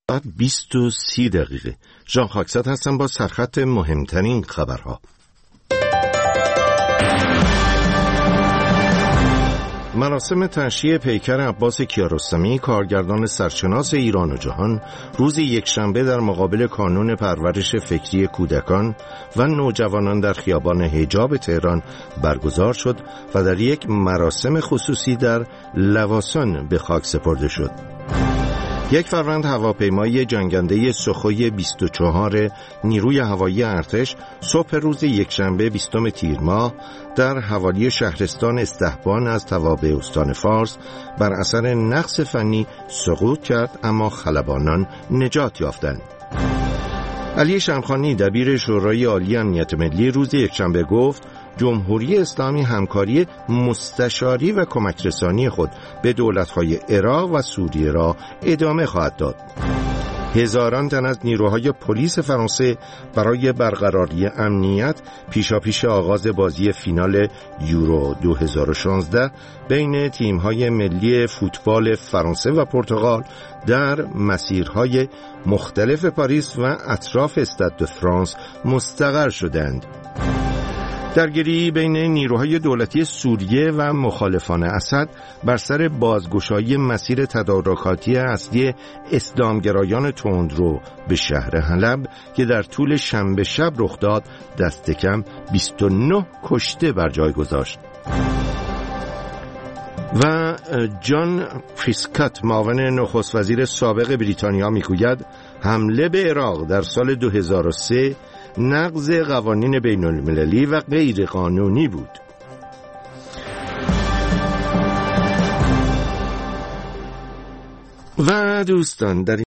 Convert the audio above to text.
20:30 ژان خاکزاد هستم با سرخط مهمترین خبرها. مراسم تشییع پیکر عباس کیارستمی، کارگردان سرشناس ایران و جهان، روز یکشنبه در مقابل کانون پرورش فکری کودکان و نوجوانان در خیابان حجاب تهران برگزار شد و در یک مراسم خصوصی در لواسان به خاک سپرده شد. یک فروند هواپیمای جنگنده سخوی 24 نیروی هوایی ارتش صبح روز یکشنبه 20 تیر ماه در حوالی شهرستان استحبان از توابع استان فارس بر اثر نقص فنی سقوط کرد، اما خلبانان نجات یافتند. علی شمخانی دبیر شورای عالی امنیت ملی روز یکشنبه گفت جمهوری اسلامی همکاری مستشاری و کمک رسانی خود به دولت‌های عراق و سوریه را ادامه خواهد داد. هزاران تن از نیروهای پلیس فرانسه برای برقراری امنیت پیشاپیش آغاز بازی فینال یورو 2016 بین تیم‌های ملی فوتبال فرانسه و پرتغال در مسیرهای مختلف پاریس و اطراف استاد د فرانس مستقر شدند. درگیری بین نیروهای دولتی سوریه و مخالفان اسد بر سر بازگشایی مسیر تدارکاتی اصلی اسلامگرایان تندرو به شهر حلب که در طول شنبه شب رخ داد دست کم 29 کشته بر جای گذاشت. و جان پریسکات معاون نخست وزیر سابق بریتانیا میگوید حمله به عراق در سال 2003 نقض قوانین بین المللی و غیر قانونی بود. و دوستان در